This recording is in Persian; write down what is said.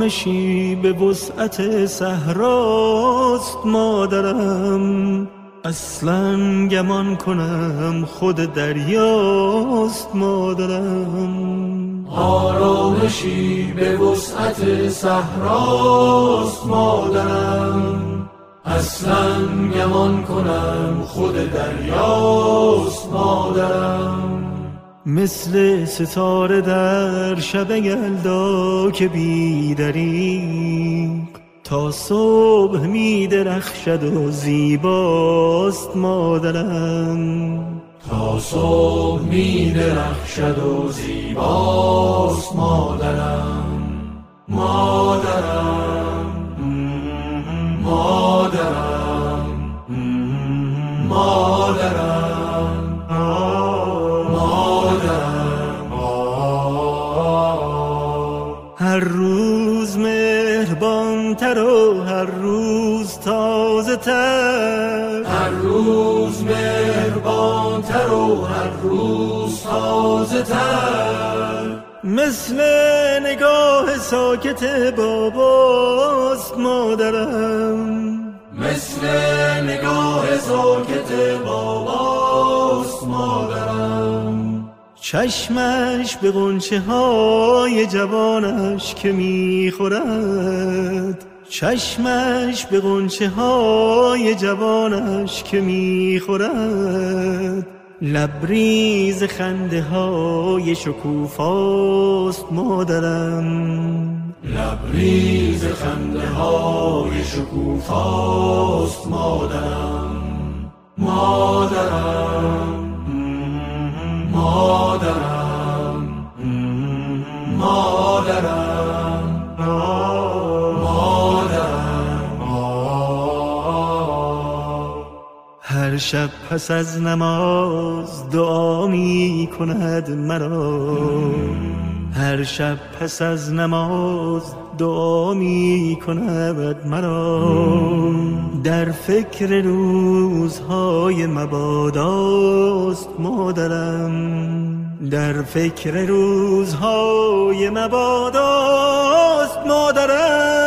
آرامشی به وسعت صحراست مادرم، اصلا گمان کنم خود دریاست مادرم. آرامشی به وسعت صحراست مادرم، اصلا گمان کنم خود دریاست مادرم. مثل ستاره در شب یلدا که بی‌دریغ تا صبح می درخشد و زیباست مادرم. تا صبح می درخشد و زیباست مادرم. مادرم مادرم مادرم مادرم. هر روز مهربان‌تر و هر روز تازه تر، هر روز مهربان‌تر و هر روز تازه تر. مثل نگاه ساکت باباست مادرم، مثل نگاه ساکت باباست مادرم. چشمش به غنچه های جوانش که میخورد، چشمش به غنچه های جوانش که میخورد، لبریز خنده های شکوفاست مادرم. لبریز خنده های شکوفاست مادرم. مادرم مادرم مادرم مادرم. هر شب پس از نماز دعا می کند مرا، هر شب پس از نماز دعا می کند مرا. در فکر روزهای مباداست مادرم، در فکر روزهای مباداست مادرم.